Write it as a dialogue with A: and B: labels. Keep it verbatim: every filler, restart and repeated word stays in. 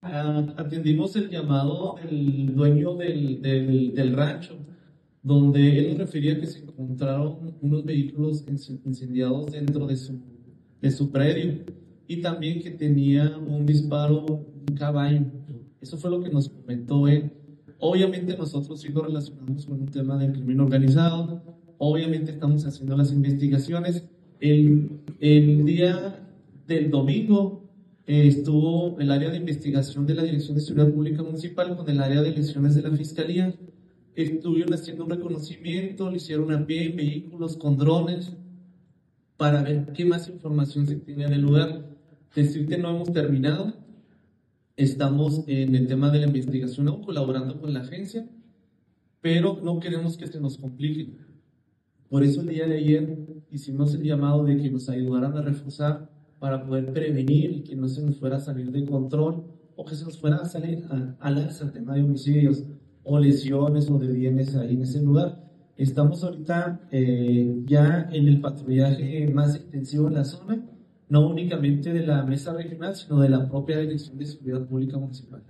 A: a- atendimos el llamado del dueño del, del, del rancho, donde él nos refería que se encontraron unos vehículos inc- incendiados dentro de su, de su predio y también que tenía un disparo, un caballo. Eso fue lo que nos comentó él. Obviamente nosotros sí lo relacionamos con un tema del crimen organizado, obviamente estamos haciendo las investigaciones. El, el día del domingo eh, estuvo el área de investigación de la Dirección de Seguridad Pública Municipal con el área de lesiones de la Fiscalía. Estuvieron haciendo un reconocimiento, le hicieron a pie en vehículos con drones para ver qué más información se tiene del lugar. Decirte, no hemos terminado, estamos en el tema de la investigación aún colaborando con la agencia, pero no queremos que se nos complique. Por eso el día de ayer hicimos el llamado de que nos ayudaran a reforzar para poder prevenir y que no se nos fuera a salir de control o que se nos fuera a salir a, al alza el tema de homicidios o lesiones o de bienes ahí en ese lugar. Estamos ahorita eh, ya en el patrullaje más extensivo en la zona, no únicamente de la mesa regional, sino de la propia Dirección de Seguridad Pública Municipal.